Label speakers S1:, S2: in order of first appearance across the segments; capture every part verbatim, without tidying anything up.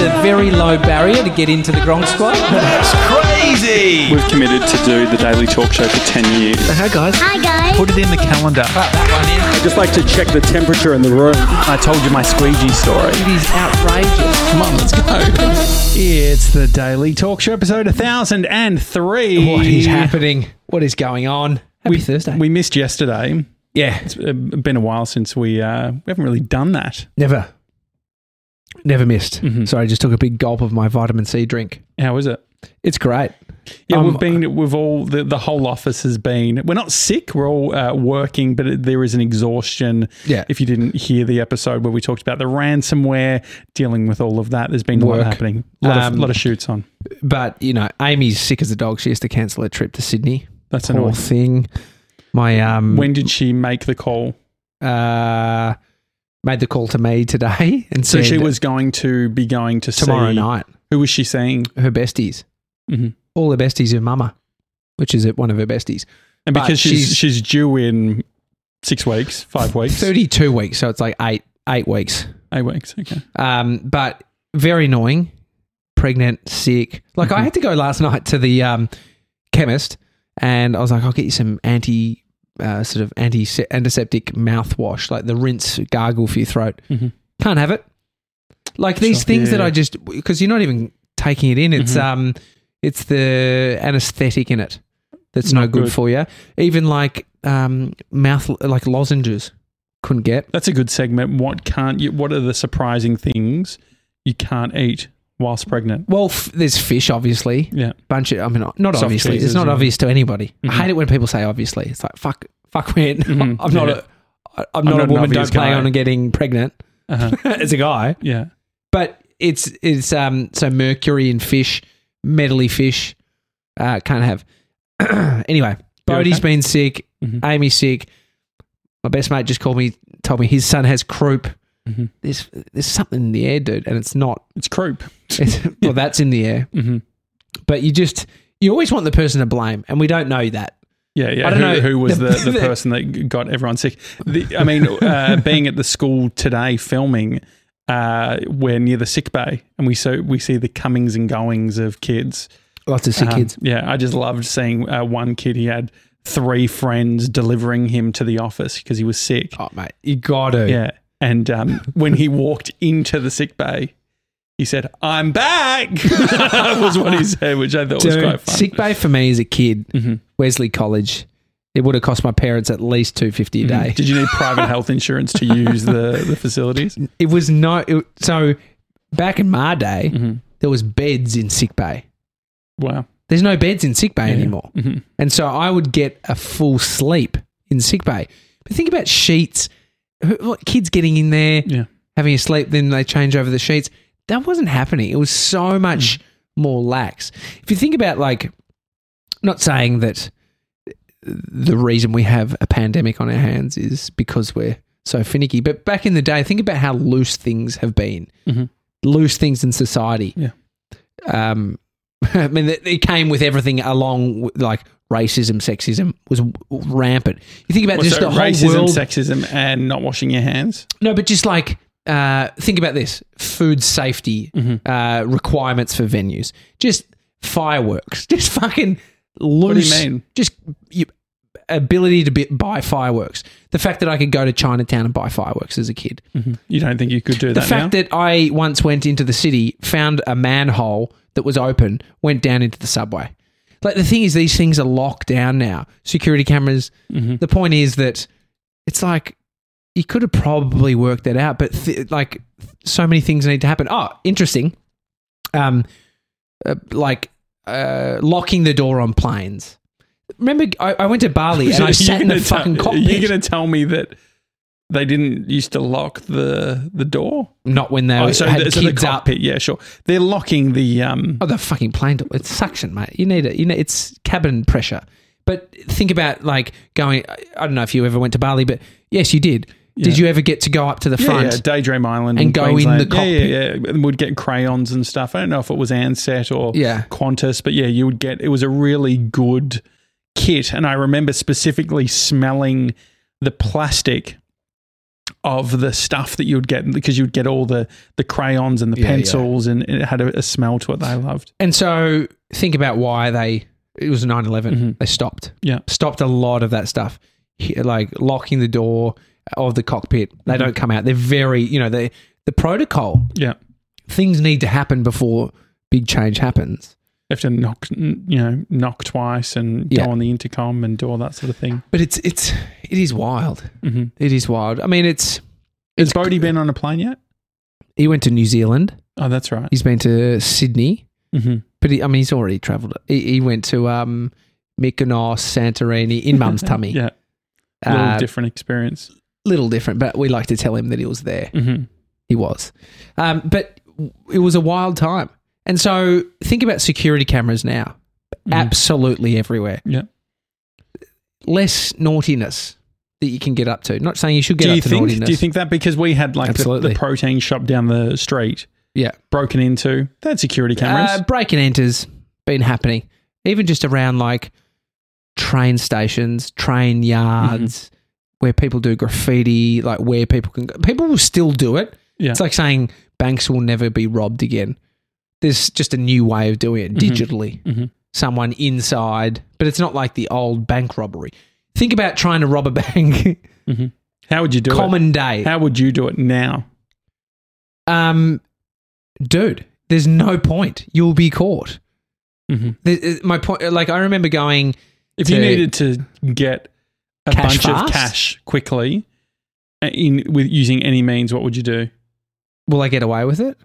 S1: a very low barrier to get into the Gronk Squad.
S2: That's crazy!
S3: We've committed to do the Daily Talk Show for ten years.
S1: Hi, guys.
S4: Hi, guys.
S2: Put it in the calendar.
S1: Put that one in.
S5: I just like to check the temperature in the room.
S2: I told you my squeegee story.
S1: It is outrageous. Come on, let's go.
S2: It's the Daily Talk Show, episode one thousand three.
S1: What is happening? What is going on? Happy
S2: we,
S1: Thursday.
S2: We missed yesterday.
S1: Yeah.
S2: It's been a while since we, uh, we haven't really done that.
S1: Never. Never missed.
S2: Mm-hmm.
S1: Sorry, I just took a big gulp of my vitamin C drink.
S2: How is it?
S1: It's great.
S2: Yeah,
S1: Um,
S2: we've been, we've all, the, the whole office has been, we're not sick, we're all uh, working, but it, there is an exhaustion.
S1: Yeah.
S2: If you didn't hear the episode where we talked about the ransomware, dealing with all of that, there's been a
S1: Work.
S2: lot happening. A lot,
S1: Um,
S2: of, lot of shoots on.
S1: But, you know, Amy's sick as a dog. She has to cancel her trip to Sydney.
S2: That's
S1: Poor
S2: annoying.
S1: thing. My, um...
S2: When did she make the call?
S1: Uh... Made the call to me today and
S2: So
S1: said
S2: she was going to be going to
S1: tomorrow
S2: see,
S1: night.
S2: Who was she seeing?
S1: Her besties.
S2: Mm-hmm.
S1: All her besties are mama, which is one of her besties.
S2: And
S1: But
S2: because she's,
S1: she's-
S2: she's due in six weeks, five weeks,
S1: thirty-two weeks, so it's like eight eight weeks.
S2: eight weeks. Okay.
S1: Um, but very annoying, pregnant, sick. Like I had to go last night to the um, chemist, and I was like, I'll get you some anti, uh, sort of anti antiseptic mouthwash, like the rinse gargle for your throat.
S2: Mm-hmm.
S1: Can't have it. Like these
S2: Sure,
S1: things
S2: yeah.
S1: that I just because you're not even taking it in. It's
S2: Mhm.
S1: um, it's the anaesthetic in it that's no
S2: Not
S1: good,
S2: good.
S1: for you. Even like um, mouth like lozenges, couldn't get.
S2: That's a good segment. What can't you? What are the surprising things you can't eat whilst pregnant?
S1: Well, f- there's fish, obviously.
S2: Yeah.
S1: Bunch of, I mean, not
S2: Soft
S1: obviously.
S2: cheeses,
S1: It's not
S2: yeah.
S1: obvious to anybody.
S2: Mhm.
S1: I hate it when people say obviously. It's like fuck, fuck, man.
S2: Mhm.
S1: I'm not
S2: Yeah.
S1: a, I- I'm not
S2: not
S1: a
S2: an
S1: woman.
S2: obvious
S1: Don't plan
S2: guy.
S1: on getting pregnant
S2: Uh-huh.
S1: as a guy.
S2: Yeah.
S1: But it's it's um so mercury in fish, metally fish, uh, can't have. Anyway, Bodie's
S2: okay?
S1: been sick.
S2: Mhm.
S1: Amy's sick. My best mate just called me, told me his son has croup.
S2: Mhm.
S1: There's there's something in the air, dude, and it's not.
S2: It's croup.
S1: It's, well, that's in the air.
S2: Mm-hmm.
S1: But you just you always want the person to blame, and we don't know that.
S2: Yeah, yeah.
S1: I don't
S2: who,
S1: know.
S2: who was
S1: The-
S2: the, the
S1: the-
S2: person that got everyone sick? The, I mean, uh, being at the school today filming, uh, we're near the sick bay, and we so we see the comings and goings of kids.
S1: Lots of sick
S2: Um,
S1: kids.
S2: Yeah, I just loved seeing uh, one kid. He had three friends delivering him to the office because he was sick.
S1: Oh, mate, you got to.
S2: Yeah, and um, when he walked into the sick bay, he said, "I'm back." was what he said, which I thought was
S1: Dude,
S2: quite fun.
S1: sick bay for me as a kid,
S2: Mhm.
S1: Wesley College, it would have cost my parents at least two fifty a day.
S2: Mhm. Did you need private health insurance to use the, the facilities?
S1: It was no. It, so back in my day,
S2: Mhm.
S1: there was beds in sick bay.
S2: Wow.
S1: There's no beds in sick bay
S2: Yeah.
S1: anymore,
S2: Mhm.
S1: and so I would get a full sleep in sick bay. But think about sheets. Who- What kids getting in there,
S2: Yeah.
S1: having a sleep, then they change over the sheets. That wasn't happening. It was so much more lax. If you think about, like, not saying that the reason we have a pandemic on our hands is because we're so finicky, but back in the day, think about how loose things have been,
S2: Mhm.
S1: loose things in society.
S2: Yeah.
S1: Um, I mean, it it came with everything along, with, like racism, sexism was rampant. You think about
S2: Well,
S1: just
S2: so
S1: the whole
S2: racism,
S1: world.
S2: sexism, and not washing your hands.
S1: No, but just like uh, think about this: food safety
S2: Mhm.
S1: uh, requirements for venues, just fireworks, just fucking loose.
S2: What do you mean?
S1: Just you, ability to be, buy fireworks. The fact that I could go to Chinatown and buy fireworks as a kid.
S2: Mhm. You don't think you could do
S1: The
S2: that
S1: fact
S2: now?
S1: that I once went into the city, found a manhole that was open, went down into the subway. Like the thing is, these things are locked down now. Security cameras.
S2: Mhm.
S1: The point is that it's like you could have probably worked that out, but th- like so many things need to happen. Oh, interesting. Um, uh, like uh, locking the door on planes. Remember, I, I went to Bali and I
S2: You're
S1: sat in the
S2: gonna tell-
S1: fucking cockpit.
S2: You're going to tell me that they didn't used to lock the the door?
S1: Not when they
S2: Oh, so,
S1: had
S2: the, so the
S1: kids up.
S2: cockpit, yeah, sure. They're locking the um.
S1: Oh, the fucking plane door. It's suction, mate. You need it. You know, it's cabin pressure. But think about like going. I don't know if you ever went to Bali, but yes, you did. Did
S2: Yeah.
S1: you ever get to go up to the
S2: Yeah,
S1: front?
S2: yeah, Daydream Island
S1: and
S2: in
S1: go in
S2: Queensland.
S1: the cockpit?
S2: Yeah, yeah, yeah. And would get crayons and stuff. I don't know if it was Ansett or
S1: Yeah.
S2: Qantas, but yeah, you would get. It was a really good kit, and I remember specifically smelling the plastic of the stuff that you would get because you would get all the, the crayons and the
S1: Yeah,
S2: pencils and it had a, a smell to it they loved.
S1: And so think about why they, it was nine eleven,
S2: Mhm.
S1: they stopped.
S2: Yeah.
S1: Stopped a lot of that stuff, He- like locking the door of the cockpit. They
S2: Mhm.
S1: don't come out. They're very, you know, they the protocol,
S2: Yeah.
S1: things need to happen before big change happens.
S2: You have to knock, you know, knock twice and
S1: Yeah.
S2: go on the intercom and do all that sort of thing.
S1: But it's, it's, it is wild.
S2: Mm-hmm.
S1: It is wild. I mean, it's,
S2: Has Bodie been on a plane yet?
S1: he went to New Zealand.
S2: Oh, that's right.
S1: He's been to Sydney.
S2: Mm-hmm.
S1: But he, I mean, he's already travelled. He, he went to um, Mykonos, Santorini, in Mum's tummy.
S2: Yeah. A little
S1: Uh,
S2: different experience.
S1: little different, but we like to tell him that he was there.
S2: Mm-hmm.
S1: He was. Um, but it was a wild time. And so think about security cameras now.
S2: Mhm.
S1: Absolutely everywhere.
S2: Yeah.
S1: Less naughtiness that you can get up to. Not saying you should get
S2: Do
S1: up
S2: you
S1: to
S2: think?
S1: naughtiness.
S2: Do you think that because we had like the,
S1: Absolutely.
S2: the protein shop down the street
S1: Yeah.
S2: broken into, they had security cameras.
S1: Uh, break and enters been happening. Even just around like train stations, train yards,
S2: Mm-hmm.
S1: where people do graffiti, like where people can go. People will still do it.
S2: Yeah.
S1: It's like saying banks will never be robbed again. There's just a new way of doing it
S2: Mhm.
S1: digitally.
S2: Mhm.
S1: Someone inside, but it's not like the old bank robbery. Think about trying to rob a bank.
S2: Mm-hmm. How would you do
S1: Common
S2: it?
S1: day.
S2: How would you do it now?
S1: Um, dude, there's no point. You'll be caught.
S2: Mm-hmm.
S1: The- My point, like I remember going.
S2: If you
S1: to-
S2: needed to get a
S1: Cash
S2: bunch
S1: fast?
S2: of cash quickly uh, in with using any means, what would you do?
S1: Will I get away with it?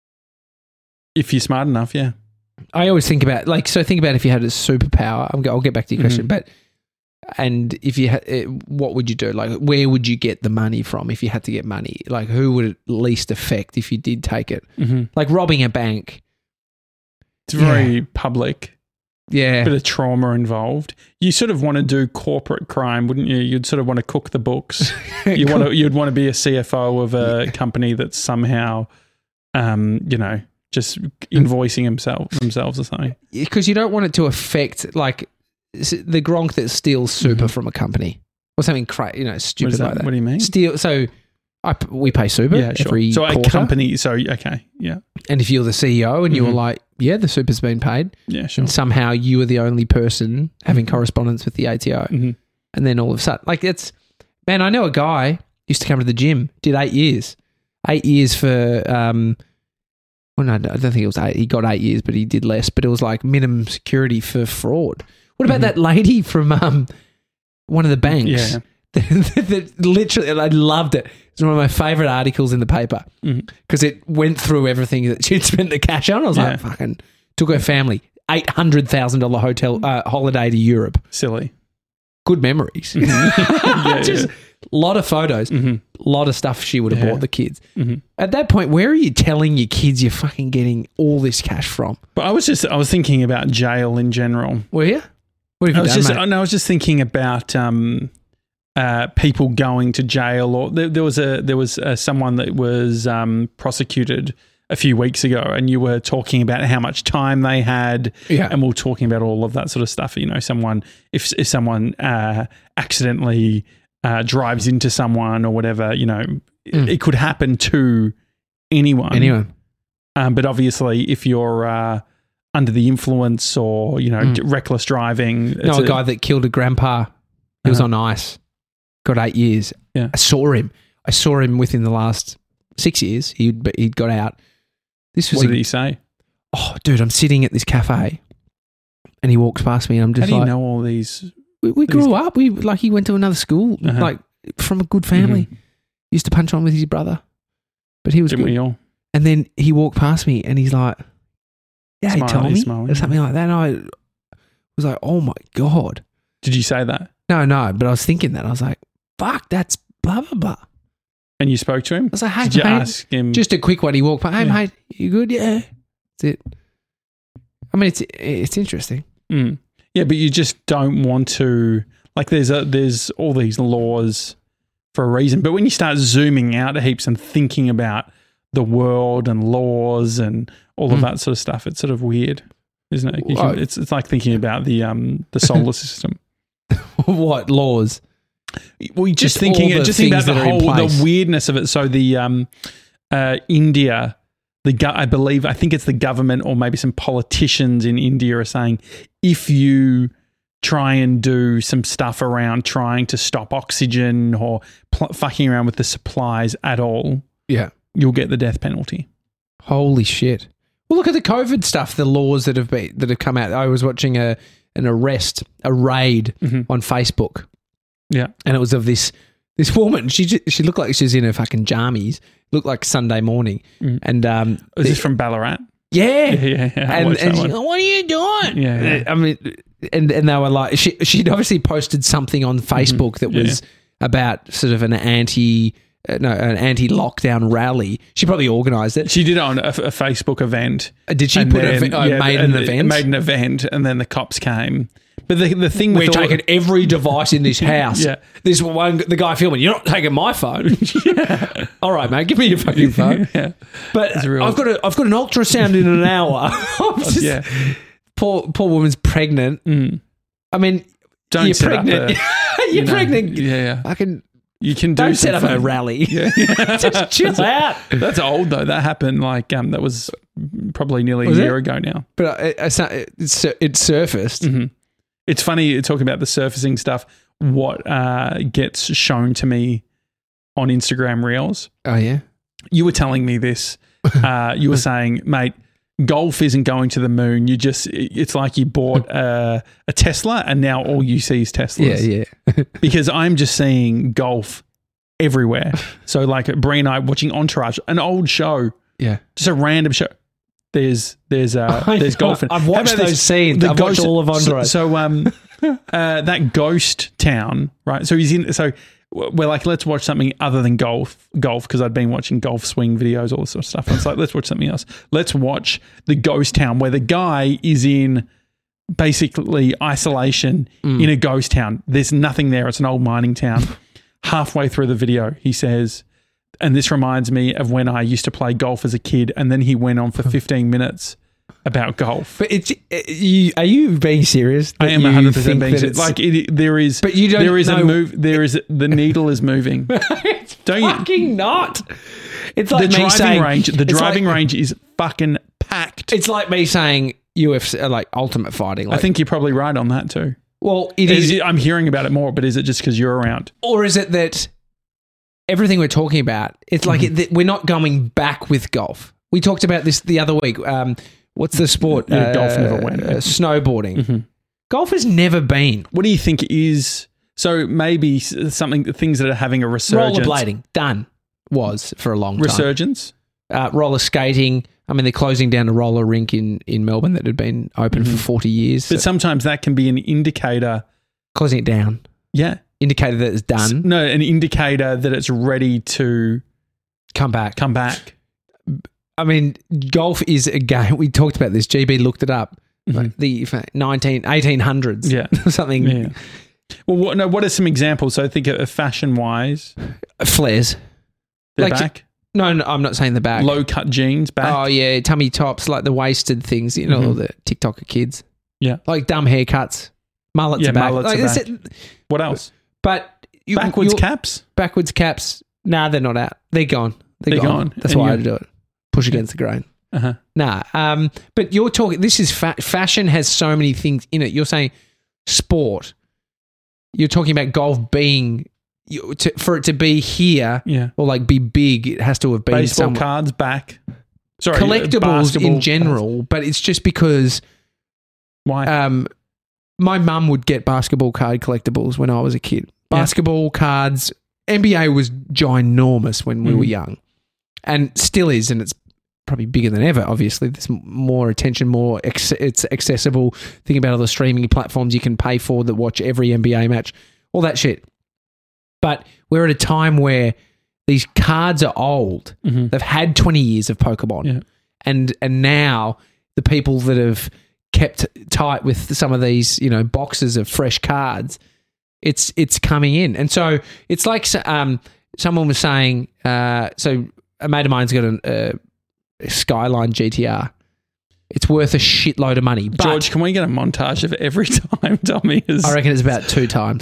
S2: If you're smart enough, yeah.
S1: I always think about like so. Think about if you had a superpower. I'm, go- I'll get back to your question,
S2: Mhm.
S1: but and if you had, it, what would you do? Like, where would you get the money from if you had to get money? Like, who would it least affect if you did take it?
S2: Mm-hmm.
S1: Like robbing a bank.
S2: It's very public,
S1: Yeah,
S2: bit of trauma involved. You sort of want to do corporate crime, wouldn't you? You'd sort of want to cook the books. You want to, you'd want to be a C F O of a company that's somehow, um, you know, just invoicing themselves themselves or something.
S1: because you don't want it to affect like s- the Gronk that steals super
S2: Mhm.
S1: from a company or something crazy, you know,
S2: What,
S1: stupid
S2: is that?
S1: like that.
S2: What do you mean?
S1: Steal. So I, p- we pay super
S2: Yeah, sure.
S1: every
S2: So a
S1: quarter,
S2: company. So okay, yeah,
S1: and if you're the C E O and you were
S2: Mhm.
S1: like, yeah, the super's been paid.
S2: yeah, sure.
S1: And somehow you were the only person having correspondence with the A T O.
S2: Mm-hmm.
S1: And then all of a sudden, like it's, man, I know a guy used to come to the gym, did eight years. Eight years for, um, well, no, I don't think it was eight. He got eight years, but he did less. But it was like minimum security for fraud. What about
S2: Mhm.
S1: that lady from um, one of the banks?
S2: Yeah.
S1: that, that literally, I loved it. It's one of my favorite articles in the paper
S2: Mhm.
S1: because it went through everything that she'd spent the cash on. I was
S2: Yeah.
S1: like, fucking, took her family eight hundred thousand dollars hotel uh, holiday to Europe.
S2: Silly.
S1: Good memories.
S2: Yeah,
S1: Just
S2: yeah.
S1: a lot of photos, a
S2: Mm-hmm.
S1: lot of stuff she would have
S2: Yeah.
S1: bought the kids.
S2: Mm-hmm.
S1: At that point, where are you telling your kids you're fucking getting all this cash from?
S2: But I was just, I was thinking about jail in general.
S1: Were you? What have
S2: I
S1: you
S2: was
S1: done,
S2: just,
S1: mate?
S2: no, I was just thinking about um, uh, people going to jail, or there, there was a there was uh, someone that was um, prosecuted a few weeks ago, and you were talking about how much time they had,
S1: Yeah.
S2: and we were talking about all of that sort of stuff. You know, someone if if someone uh, accidentally uh, drives into someone or whatever, you know, it,
S1: Mm.
S2: it could happen to anyone.
S1: Anyway,
S2: Um, but obviously, if you're uh, under the influence or you know
S1: Mm.
S2: d- reckless driving,
S1: no,
S2: it's
S1: a guy that killed a grandpa. He was
S2: Uh-huh.
S1: on ice. Got eight years.
S2: Yeah.
S1: I saw him. I saw him within the last six years. He'd but he'd got out. This was
S2: What
S1: a,
S2: did he say?
S1: oh, dude, I'm sitting at this cafe, and he walks past me, and I'm
S2: How
S1: just
S2: do you
S1: like,
S2: know all these?
S1: we, we
S2: these-
S1: grew up. We like he went to another school,
S2: Uh-huh.
S1: like from a good family. Used to punch on with his brother, but he was
S2: Didn't
S1: good.
S2: we all?
S1: And then he walked past me, and he's like, "Yeah, hey,
S2: Smiley,
S1: Tommy,"
S2: smiling.
S1: or something like that. And I was like, "Oh my god."
S2: Did you say that?
S1: No, no, but I was thinking that. I was like, fuck, that's blah, blah, blah. I
S2: And you spoke to him?
S1: was like, hey,
S2: Did you
S1: mate.
S2: ask him?
S1: Just a quick one. He walked by, hey,
S2: Yeah.
S1: mate, you good? Yeah. That's it. I mean, it's it's interesting.
S2: Mm. Yeah, but you just don't want to. Like, there's a, there's all these laws for a reason. But when you start zooming out heaps and thinking about the world and laws and all of
S1: Mm.
S2: that sort of stuff, it's sort of weird, isn't it? You
S1: Oh.
S2: can, it's it's like thinking about the um the solar system.
S1: What laws?
S2: Well, you're just,
S1: Just
S2: thinking,
S1: all the
S2: just think about
S1: things
S2: the
S1: that are in
S2: whole
S1: place.
S2: the weirdness of it. So the um, uh, India, the go- I believe I think it's the government or maybe some politicians in India are saying if you try and do some stuff around trying to stop oxygen or pl- fucking around with the supplies at all,
S1: Yeah.
S2: you'll get the death penalty.
S1: Holy shit. Well, look at the COVID stuff, the laws that have been that have come out. I was watching a an arrest, a raid
S2: Mhm.
S1: on Facebook,
S2: Yeah.
S1: and it was of this this woman. She ju- she looked like she was in her fucking jammies. Looked like Sunday morning,
S2: Mm.
S1: and um,
S2: Is this from Ballarat?
S1: yeah,
S2: Yeah, yeah, yeah. I
S1: and,
S2: watched
S1: and
S2: that
S1: she,
S2: one.
S1: "Oh, what are you doing?
S2: Yeah, yeah.
S1: I mean, and and they were like, she she'd obviously posted something on Facebook that
S2: Mm-hmm. Yeah.
S1: was about sort of an anti. Uh, no, an anti-lockdown rally. She probably organised it.
S2: She did it on a, a Facebook event.
S1: Uh, Did she
S2: and
S1: put
S2: then-
S1: a, oh,
S2: yeah,
S1: made
S2: and
S1: an
S2: it
S1: event?
S2: Made an event, and then the cops came. But the the thing
S1: We're
S2: with all-
S1: taking every device in this house.
S2: Yeah.
S1: This one, the guy filming, you're not taking my phone. All right, mate, give me your fucking phone.
S2: Yeah.
S1: But
S2: It's real.
S1: I've got a, I've got an ultrasound in an hour. I'm just-
S2: Yeah.
S1: Poor, poor woman's pregnant.
S2: Mm.
S1: I mean,
S2: Don't
S1: you're
S2: set up
S1: pregnant.
S2: a-
S1: you're
S2: you know,
S1: pregnant.
S2: Yeah, yeah.
S1: I can
S2: You can do
S1: don't set up
S2: some
S1: a
S2: fun-
S1: rally.
S2: Yeah.
S1: Just chill out.
S2: That's old though. That happened like um that was probably nearly
S1: Was
S2: a
S1: it?
S2: year ago now.
S1: But it, it's not- it's it surfaced.
S2: Mhm. It's funny talking about the surfacing stuff. What uh, gets shown to me on Instagram Reels?
S1: Oh yeah.
S2: You were telling me this. Uh, you were saying, mate, golf isn't going to the moon. You just, it's like you bought a, a Tesla and now all you see is Teslas.
S1: Yeah, yeah.
S2: Because I'm just seeing golf everywhere. So like Bree and I watching Entourage, an old show,
S1: Yeah.
S2: just a random show. There's there's uh
S1: I
S2: there's
S1: know.
S2: golf. in-
S1: I've
S2: How
S1: watched
S2: about
S1: those
S2: this?
S1: scenes.
S2: The
S1: I've watched all of
S2: so-
S1: Entourage.
S2: So, um, uh, that ghost town, right? So he's in. So we're like, let's watch something other than golf. Golf, because I'd been watching golf swing videos, all this sort of stuff. And it's like, let's watch something else. Let's watch the ghost town where the guy is in basically isolation
S1: Mm.
S2: in a ghost town. There's nothing there. It's an old mining town. Halfway through the video, he says, and this reminds me of when I used to play golf as a kid. And then he went on for fifteen minutes about golf.
S1: But it's uh, you, are you being serious?
S2: I
S1: that
S2: am
S1: you
S2: one hundred percent
S1: think
S2: being
S1: that
S2: serious.
S1: it's-
S2: Like it, there is,
S1: But you don't
S2: there is
S1: know-
S2: a move. There is the needle is moving.
S1: it's
S2: Don't you-
S1: fucking not. It's
S2: The
S1: like me
S2: driving
S1: saying
S2: range. The
S1: it's
S2: driving
S1: like,
S2: range is fucking packed.
S1: It's like me saying U F C, uh, like Ultimate Fighting. Like,
S2: I think you're probably right on that too.
S1: well, it
S2: Is
S1: is,
S2: it- I'm hearing about it more, but is it just because you're around?
S1: or is it that everything we're talking about? It's like
S2: Mm-hmm.
S1: it, that we're not going back with golf. We talked about this the other week. Um, what's the sport?
S2: Yeah, golf never went.
S1: Uh, snowboarding.
S2: Mhm.
S1: Golf has never been.
S2: What do you think is so? Maybe s- something things that are having a resurgence.
S1: Rollerblading done was for a long time.
S2: Resurgence.
S1: Uh, roller skating. I mean, they're closing down a roller rink in, in Melbourne that had been open for forty years.
S2: Mm-hmm. But sometimes that can be an indicator.
S1: closing it down.
S2: Yeah.
S1: Indicator that it's done.
S2: No, an indicator that it's ready to
S1: Come back.
S2: come back.
S1: I mean, golf is a game. We talked about this. G B looked it up.
S2: Mhm.
S1: Like the nineteen, eighteen hundreds.
S2: Yeah.
S1: Something.
S2: Yeah. Well, what, no, what are some examples? So I think uh, fashion wise,
S1: Flares.
S2: they're
S1: Like-
S2: back.
S1: No, no, I'm not saying the back.
S2: Low cut jeans back.
S1: Oh, yeah. Tummy tops, like the wasted things, you know,
S2: Mhm.
S1: all the TikToker kids.
S2: Yeah.
S1: Like dumb haircuts. Mullets
S2: Yeah,
S1: are back.
S2: mullets
S1: Like,
S2: are
S1: that's
S2: back.
S1: it.
S2: What else?
S1: But you,
S2: Backwards
S1: you're-
S2: caps.
S1: Backwards caps. Nah, they're not out. They're gone. They're,
S2: They're
S1: gone.
S2: gone.
S1: That's
S2: And
S1: why I
S2: you-
S1: do it. Push against the grain.
S2: Uh-huh.
S1: Nah. Um, but you're talking, this is fa- fashion has so many things in it. You're saying sport. You're talking about golf being, you, to, for it to be here
S2: Yeah.
S1: or like be big, it has to have been
S2: Baseball
S1: somewhere.
S2: cards back. Sorry,
S1: Collectibles
S2: basketball
S1: in
S2: cards.
S1: general, but it's just because
S2: Why?
S1: um, my mum would get basketball card collectibles when I was a kid.
S2: Yeah.
S1: Basketball cards, N B A was ginormous when we
S2: Mm.
S1: were young and still is, and it's probably bigger than ever, obviously. There's m- more attention, more ex- it's accessible. Think about all the streaming platforms you can pay for that watch every N B A match, all that shit. But we're at a time where these cards are old.
S2: Mhm.
S1: They've had twenty years of Pokemon.
S2: Yeah.
S1: And and now the people that have kept tight with some of these, you know, boxes of fresh cards, it's it's coming in. And so it's like um, someone was saying, uh, so a mate of mine's got a, a Skyline G T R. It's worth a shitload of money. But
S2: George, can we get a montage of every time Tommy is?
S1: I reckon it's about two times.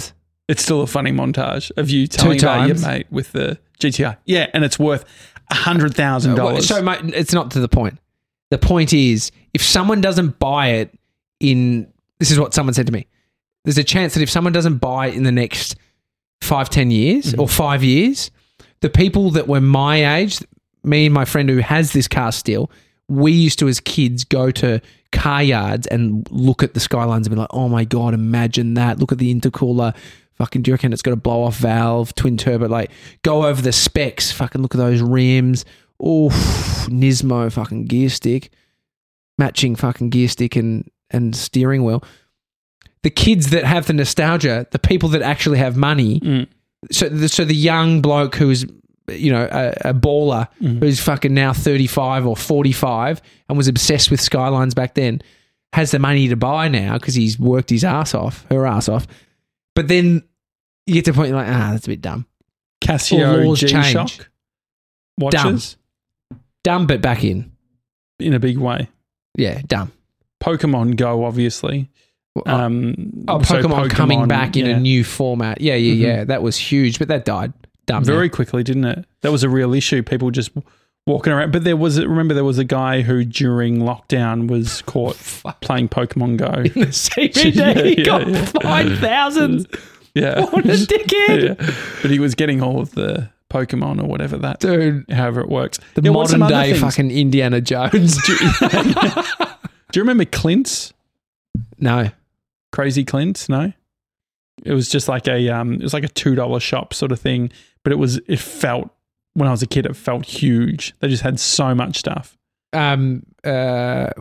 S2: It's still a funny montage of you telling about your mate with the G T R. Yeah, and it's worth one hundred thousand dollars.
S1: So, mate, it's not to the point. The point is, if someone doesn't buy it in, this is what someone said to me, there's a chance that if someone doesn't buy it in the next five, ten years mm-hmm. or five years, the people that were my age, me and my friend who has this car still, we used to, as kids, go to car yards and look at the Skylines and be like, oh my God, imagine that. Look at the intercooler. Fucking, do you reckon it's got a blow off valve, twin turbo? Like, go over the specs. Fucking look at those rims. Oof, Nismo fucking gear stick, matching fucking gear stick and, and steering wheel. The kids that have the nostalgia, the people that actually have money.
S2: Mm.
S1: So, the, so the young bloke who's, you know, a, a baller mm. who's fucking now thirty-five or forty-five and was obsessed with Skylines back then, has the money to buy now because he's worked his ass off, her ass off. But then you get to the point you're like, ah, that's a bit dumb.
S2: Casio G-Shock watches.
S1: Dumb. Dumb, but back in.
S2: In a big way.
S1: Yeah, dumb.
S2: Pokemon Go, obviously. Um,
S1: oh, Pokemon,
S2: so Pokemon
S1: coming back in
S2: yeah.
S1: a new format. Yeah, yeah, mm-hmm. yeah. That was huge, but that died. Dumb.
S2: Very
S1: now.
S2: quickly, didn't it? That was a real issue. People just walking around. But there was, remember, there was a guy who during lockdown was caught playing Pokemon Go.
S1: In the C B D, yeah, he yeah, got yeah. fined thousands.
S2: Yeah.
S1: What a dickhead.
S2: Yeah. But he was getting all of the Pokemon or whatever that,
S1: dude,
S2: however it works.
S1: The
S2: there
S1: modern day fucking Indiana Jones.
S2: do, you, do you remember Clint's?
S1: No.
S2: Crazy Clint's? No. It was just like a um, it was like a two dollar shop sort of thing, but it was it felt when I was a kid it felt huge. They just had so much stuff.
S1: Um. Uh.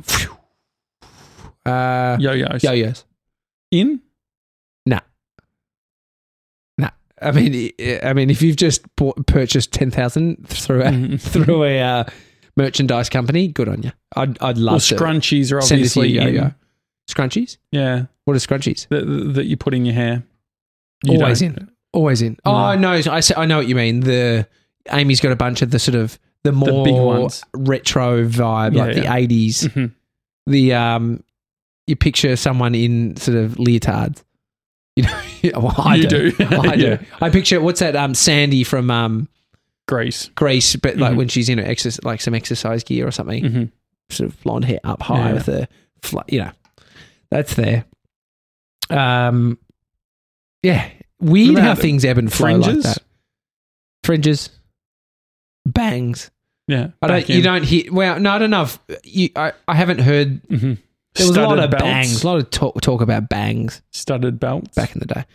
S1: uh
S2: Yo-yos.
S1: Yo-yos.
S2: In?
S1: Nah. Nah. I mean, I mean, if you've just bought, purchased ten thousand through a through a uh, merchandise company, good on you. I'd I'd love
S2: well,
S1: to.
S2: Scrunchies are obviously
S1: yo-yo. Scrunchies?
S2: Yeah.
S1: What are scrunchies?
S2: That, that you put in your hair. You
S1: Always
S2: don't.
S1: in. Always in. Oh,
S2: No.
S1: no. I, I know what you mean. The Amy's got a bunch of the sort of the more
S2: big ones.
S1: retro vibe,
S2: Yeah,
S1: like
S2: yeah.
S1: the eighties.
S2: Mm-hmm.
S1: The um, you picture someone in sort of leotards. You know, well, I
S2: You
S1: do.
S2: do.
S1: I
S2: Yeah.
S1: do. I picture what's that? Um, Sandy from um,
S2: Grease.
S1: Grease, but like
S2: Mhm.
S1: when she's in her exercise, like some exercise gear or something,
S2: Mm-hmm.
S1: sort of blonde hair up high
S2: Yeah.
S1: with a, fl- you know, that's there. Um, yeah, weird
S2: Remember
S1: how
S2: how the
S1: things ebb and flow
S2: fringes?
S1: like that. Fringes, bangs.
S2: Yeah.
S1: I don't.
S2: back
S1: You
S2: in.
S1: don't hear. Well, no, I don't know. If you, I, I haven't heard.
S2: Mhm.
S1: There was a lot
S2: Studded
S1: of
S2: belts.
S1: bangs. A lot of talk, talk about bangs
S2: Studded belts.
S1: back in the day.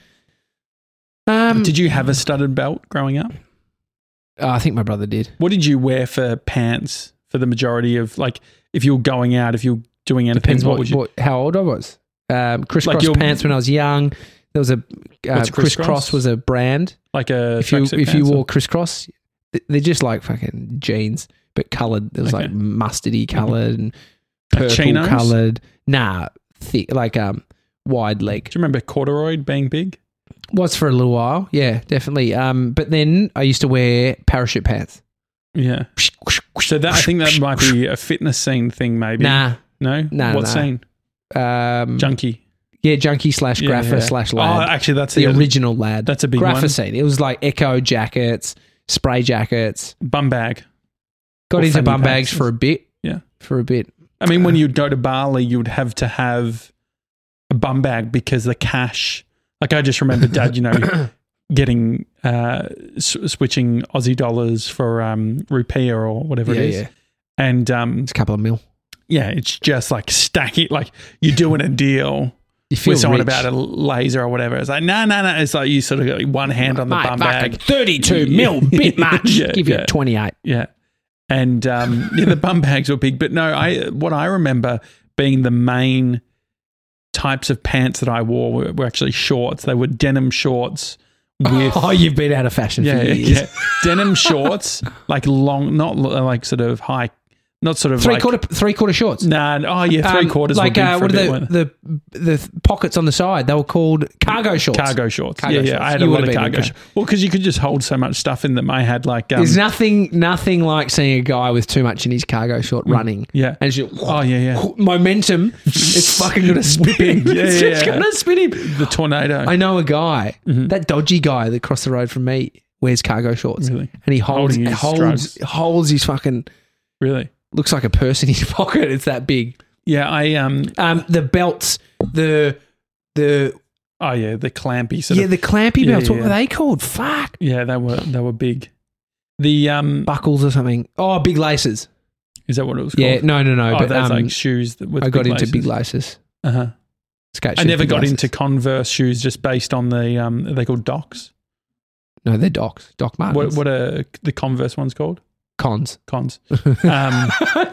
S1: Um,
S2: Did you have a studded belt growing up?
S1: oh, I think my brother did.
S2: What did you wear for pants for the majority of, like, if you were going out, if you were doing anything,
S1: Depends
S2: what,
S1: what,
S2: would you?
S1: what how old I was. Um, crisscross
S2: Like your-
S1: pants when I was young. There was a uh,
S2: What's
S1: crisscross?
S2: crisscross?
S1: was a brand.
S2: Like a
S1: If you
S2: tracksuit
S1: if you
S2: pants or-
S1: wore crisscross, th- they're just like fucking jeans, but coloured. It was
S2: Okay.
S1: like mustardy coloured and
S2: Like
S1: purple
S2: chinos?
S1: coloured. Nah, thick like um wide leg.
S2: Do you remember corduroy being big?
S1: Was for a little while, yeah, definitely. Um, but then I used to wear parachute pants.
S2: Yeah. So that I think that might be a fitness scene thing, maybe.
S1: Nah,
S2: No?
S1: No,
S2: What
S1: no.
S2: scene?
S1: um,
S2: Junkie.
S1: yeah, junkie slash
S2: Yeah,
S1: grapher
S2: yeah.
S1: slash
S2: Oh,
S1: lad.
S2: actually, that's
S1: the
S2: the,
S1: original lad.
S2: That's a big
S1: grapher
S2: one.
S1: scene. It was like Echo jackets, spray jackets.
S2: bum bag.
S1: Got
S2: Or
S1: into
S2: fanny
S1: bum bags
S2: packs.
S1: for a bit.
S2: Yeah.
S1: for a bit.
S2: I mean, when you'd go to Bali, you would have to have a bum bag because the cash. Like I just remember Dad, you know, getting uh, s- switching Aussie dollars for um, rupiah or whatever
S1: Yeah,
S2: it is,
S1: yeah.
S2: and um,
S1: It's a couple of mil.
S2: yeah, it's just like stacking. Like you're doing a deal
S1: You feel
S2: with someone
S1: rich.
S2: about a laser or whatever. It's like no, no, no. It's like you sort of got one hand on the
S1: Mate,
S2: bum
S1: fucking
S2: bag.
S1: thirty-two mil, bit much.
S2: Yeah,
S1: Give you
S2: yeah.
S1: twenty-eight.
S2: Yeah. And um, yeah, the bum bags were big. But no, I what I remember being the main types of pants that I wore were, were actually shorts. They were denim shorts with
S1: Oh, you've been out of fashion
S2: yeah,
S1: for years.
S2: yeah, denim shorts, like long, not l- like sort of high, not sort of
S1: Three
S2: like,
S1: quarter three quarter shorts.
S2: Nah, oh yeah, three
S1: Um,
S2: quarters.
S1: Like
S2: were big
S1: uh,
S2: for
S1: what
S2: a
S1: are
S2: bit, weren't they?
S1: the, the the pockets on the side? They were called cargo shorts.
S2: Cargo shorts.
S1: Cargo
S2: yeah, yeah.
S1: shorts.
S2: I had
S1: You
S2: a lot
S1: would've
S2: of
S1: been
S2: cargo
S1: okay.
S2: shorts. Well, because you could just hold so much stuff in them. I had like um,
S1: There's nothing nothing like seeing a guy with too much in his cargo short running.
S2: yeah.
S1: And it's just,
S2: Oh yeah, yeah.
S1: momentum. It's fucking gonna spin him.
S2: Yeah,
S1: it's
S2: yeah,
S1: just
S2: yeah.
S1: gonna spin him.
S2: The tornado.
S1: I know a guy,
S2: Mhm.
S1: that dodgy guy that crossed the road from me wears cargo shorts,
S2: Really?
S1: and he holds
S2: Holding his
S1: holds
S2: drugs.
S1: holds his fucking
S2: Really?
S1: looks like a purse in his pocket. It's that big.
S2: Yeah, I um.
S1: Um, the belts, the the
S2: Oh yeah, the clampy sort
S1: yeah,
S2: of.
S1: the clampy
S2: Yeah,
S1: belts.
S2: yeah,
S1: What were
S2: yeah.
S1: they called? Fuck,
S2: Yeah, they were they were big. The um.
S1: buckles or something. Oh, big laces.
S2: Is that what it was called?
S1: Yeah, no, no, no.
S2: Oh,
S1: but
S2: those
S1: um,
S2: like shoes that with
S1: I got
S2: big
S1: into
S2: laces.
S1: big laces.
S2: Uh huh.
S1: Skate
S2: I
S1: shoes,
S2: never
S1: big
S2: got
S1: laces.
S2: into Converse shoes just based on the um. Are they called Docs?
S1: No, they're Docs. Doc
S2: What
S1: Martens.
S2: what are the Converse ones called?
S1: Cons?
S2: Cons. Um.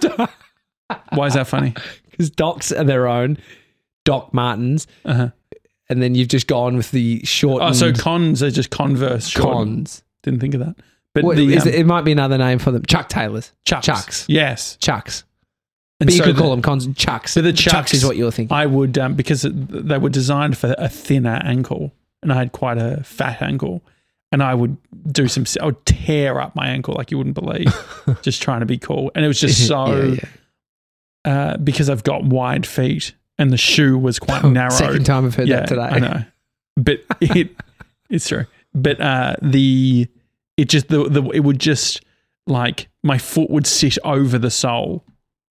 S2: Why is that funny?
S1: Because Docs are their own. Doc Martens,
S2: Uh huh.
S1: and then you've just gone with the short.
S2: Oh, so cons are just Converse. short.
S1: Cons.
S2: Didn't think of that. But
S1: What,
S2: the
S1: is
S2: um,
S1: it, it might be another name for them. Chuck Taylors.
S2: Chucks.
S1: Chucks.
S2: Yes.
S1: Chucks.
S2: And
S1: But you
S2: so
S1: could
S2: the-
S1: call them cons. Chucks.
S2: So the
S1: Chucks
S2: Chucks
S1: is what you're thinking.
S2: I would um, because it, they were designed for a thinner ankle, and I had quite a fat ankle, and I would do some. I would tear up my ankle like you wouldn't believe, just trying to be cool, and it was just so
S1: Yeah, yeah.
S2: Uh, because I've got wide feet, and the shoe was quite narrow.
S1: Second time I've heard
S2: yeah,
S1: that today.
S2: I know, but it it's true. But uh, the it just the, the it would just like my foot would sit over the sole.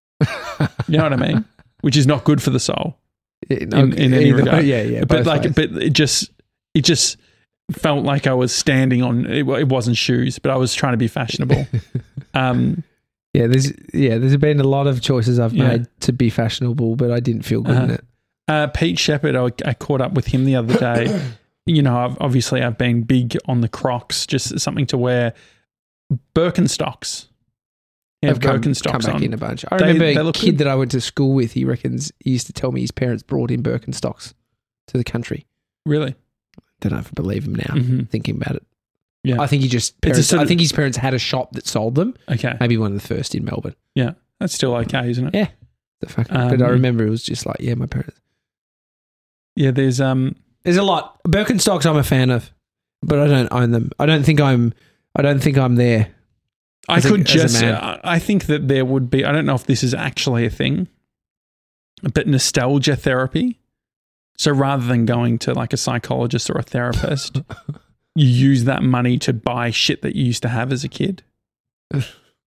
S2: You know what I mean? Which is not good for the sole.
S1: Yeah, no,
S2: in- in any
S1: either-
S2: regard.
S1: Yeah, yeah.
S2: but
S1: both
S2: like,
S1: ways.
S2: but it just it just felt like I was standing on. It, it wasn't shoes, but I was trying to be fashionable. um,
S1: yeah, there's yeah, there's been a lot of choices I've
S2: Yeah.
S1: made to be fashionable, but I didn't feel good in
S2: Uh-huh.
S1: it.
S2: uh, Pete Shepherd, I, I caught up with him the other day. You know, I've, obviously I've been big on the Crocs, just something to wear. Birkenstocks. Yeah,
S1: Have come,
S2: Birkenstocks
S1: come back
S2: on.
S1: in a bunch. I
S2: They-
S1: remember
S2: they
S1: a
S2: look
S1: kid
S2: good.
S1: that I went to school with. He reckons he used to tell me his parents brought in Birkenstocks to the country.
S2: Really?
S1: Don't know if I believe him now.
S2: Mhm.
S1: Thinking about it,
S2: Yeah.
S1: I think he just.
S2: It's a
S1: Parents,
S2: sort
S1: I
S2: of-
S1: think his parents had a shop that sold them.
S2: Okay.
S1: Maybe one of the first in Melbourne.
S2: Yeah. That's still okay, isn't it?
S1: Yeah. The fucking, but I
S2: Um,
S1: remember it was just like, yeah, my parents.
S2: Yeah. There's um.
S1: There's a lot. Birkenstocks I'm a fan of, but I don't own them. I don't think I'm. I don't think I'm there.
S2: I
S1: As a-
S2: could
S1: as a
S2: just.
S1: man.
S2: uh, I think that there would be. I don't know if this is actually a thing, but nostalgia therapy. So rather than going to like a psychologist or a therapist, you use that money to buy shit that you used to have as a kid. Do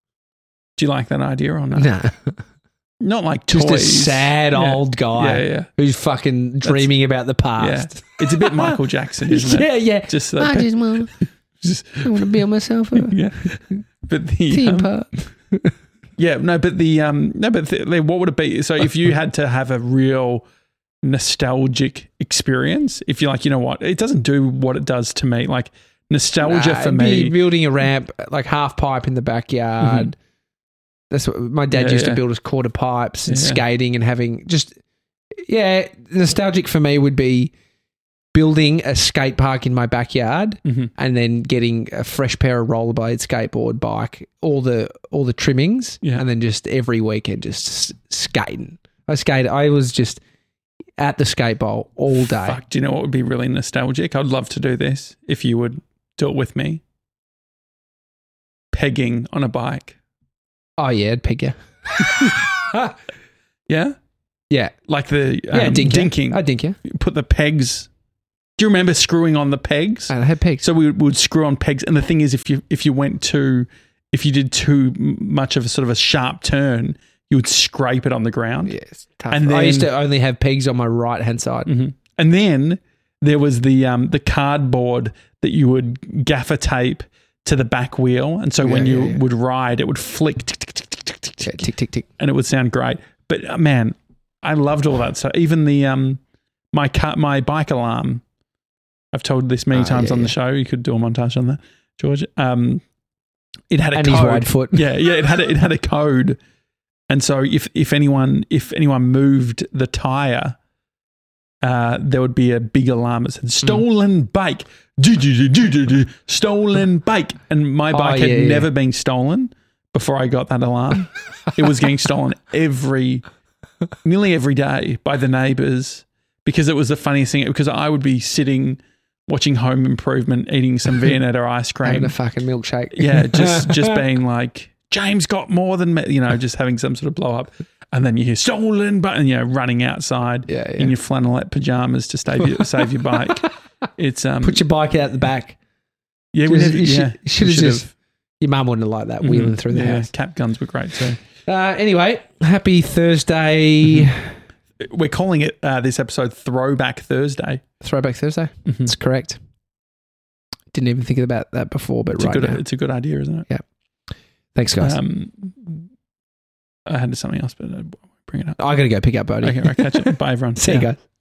S2: you like that idea or not?
S1: Nah.
S2: Not like
S1: Just
S2: toys.
S1: a sad
S2: Yeah.
S1: old guy
S2: Yeah, yeah,
S1: who's fucking dreaming about the
S2: yeah.
S1: past.
S2: It's a bit Michael Jackson, isn't it?
S1: Yeah, yeah.
S2: Just
S1: I
S2: like,
S1: just want,
S2: just,
S1: I want to build myself a
S2: yeah. But the
S1: theme
S2: um,
S1: park.
S2: yeah, no, but the um, no, but the, like, what would it be? So if you had to have a real nostalgic experience, if you're like, you know what, it doesn't do what it does to me. Like nostalgia
S1: Nah,
S2: for
S1: it'd be
S2: me,
S1: building a ramp, like half pipe in the backyard. That's what my dad
S2: Yeah,
S1: used
S2: yeah.
S1: to build us quarter pipes and
S2: Yeah.
S1: skating and having just, yeah, nostalgic for me would be building a skate park in my backyard
S2: Mhm.
S1: and then getting a fresh pair of rollerblade, skateboard, bike, all the all the trimmings,
S2: Yeah.
S1: and then just every weekend just s- skating. I skated. I was just at the skate bowl all day.
S2: Fuck, do you know what would be really nostalgic? I'd love to do this if you would do it with me. Pegging on a bike.
S1: Oh yeah, I'd peg you.
S2: Yeah?
S1: Yeah,
S2: Like the um,
S1: yeah, dink ya.
S2: dinking.
S1: I dink you.
S2: Put the pegs. Do you remember screwing on the pegs?
S1: And I had pegs.
S2: So we would, would screw on pegs, and the thing is, if you if you went too, if you did too m- much of a sort of a sharp turn, you would scrape it on the ground.
S1: Yes, tough.
S2: And
S1: I used
S2: then-
S1: to only have pegs on my right hand side.
S2: hmm And then there was the um the cardboard that you would gaffer tape to the back wheel, and so when
S1: Yeah,
S2: you
S1: yeah, yeah.
S2: would ride, it would flick, tick, tick, tick, tick, tick, tick,
S1: Yeah,
S2: tick,
S1: tick tick tick.
S2: and it would sound great. But uh, man, I loved all that stuff. Even the um my car, my bike alarm. I've told this many
S1: Ah,
S2: times
S1: yeah,
S2: on the
S1: yeah.
S2: show. You could do a montage on that, George. Um, it had a
S1: And
S2: code.
S1: his wide foot.
S2: Yeah, yeah. It had a, it had a code, and so if if anyone if anyone moved the tire, uh, there would be a big alarm that said "stolen bike," do, do, do, do, do, do, stolen bike, and my
S1: Oh,
S2: bike had
S1: yeah, yeah.
S2: never been stolen, before I got that alarm. It was getting stolen every, nearly every day by the neighbours because it was the funniest thing. Because I would be sitting watching Home Improvement, eating some Viennetta ice cream,
S1: Having a fucking milkshake.
S2: yeah, just just being like, James got more than me, you know, just having some sort of blow up. And then you hear stolen, but and you know, running outside
S1: Yeah, yeah.
S2: in your flannelette pajamas to save your, save your bike. It's um,
S1: Put your bike out the back.
S2: yeah, we
S1: Just-
S2: never,
S1: you should-
S2: yeah,
S1: you should
S2: we
S1: have
S2: should
S1: just Your mum wouldn't have liked that wheeling
S2: Mhm.
S1: through the
S2: yeah,
S1: house.
S2: Cap guns were great too.
S1: Uh, anyway, happy Thursday.
S2: We're calling it uh, this episode Throwback Thursday.
S1: Throwback Thursday.
S2: Mhm.
S1: That's correct. Didn't even think about that before, but
S2: It's
S1: right
S2: a good,
S1: now.
S2: it's a good idea, isn't it?
S1: Thanks, guys.
S2: Um, I had something else, but I won't bring it up.
S1: I got to go pick up Bodie.
S2: Okay, right, catch it. Bye, everyone.
S1: See you guys.